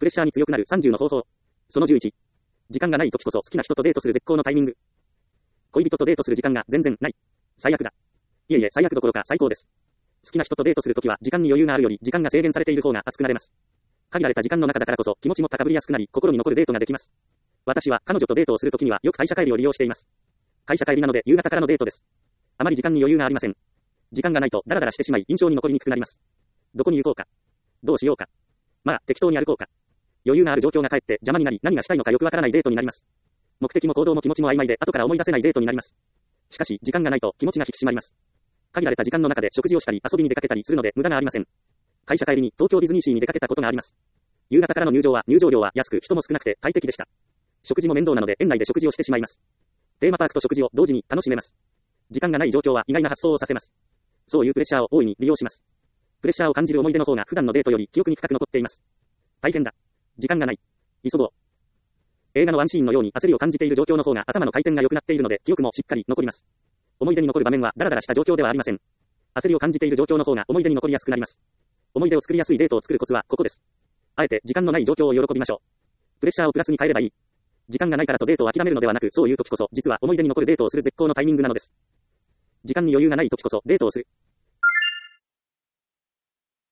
レッシャーに強くなる30の方法。その11。時間がない時こそ好きな人とデートする絶好のタイミング。恋人とデートする時間が全然ない。最悪だ。いえいえ、最悪どころか最高です。好きな人とデートするときは時間に余裕があるより時間が制限されている方が熱くなれます。限られた時間の中だからこそ気持ちも高ぶりやすくなり心に残るデートができます。私は彼女とデートをするときにはよく会社帰りを利用しています。会社帰りなので夕方からのデートです。あまり時間に余裕がありません。時間がないとダラダラしてしまい印象に残りにくくなります。どこに行こうか。どうしようか。まあ適当に歩こうか。余裕がある状況がかえって邪魔になり何がしたいのかよくわからないデートになります。目的も行動も気持ちも曖昧で後から思い出せないデートになります。しかし時間がないと気持ちが引き締まります。限られた時間の中で食事をしたり遊びに出かけたりするので無駄がありません。会社帰りに東京ディズニーシーに出かけたことがあります。夕方からの入場料は安く人も少なくて快適でした。食事も面倒なので園内で食事をしてしまいます。テーマパークと食事を同時に楽しめます。時間がない状況は意外な発想をさせます。そういうプレッシャーを大いに利用します。プレッシャーを感じる思い出の方が普段のデートより記憶に深く残っています。大変だ。時間がない。急ごう。映画のワンシーンのように焦りを感じている状況の方が頭の回転が良くなっているので記憶もしっかり残ります。思い出に残る場面はダラダラした状況ではありません。焦りを感じている状況の方が思い出に残りやすくなります。思い出を作りやすいデートを作るコツはここです。あえて時間のない状況を喜びましょう。プレッシャーをプラスに変えればいい。時間がないからとデートを諦めるのではなく、そういう時こそ実は思い出に残るデートをする絶好のタイミングなのです。時間に余裕がない時こそデートをする。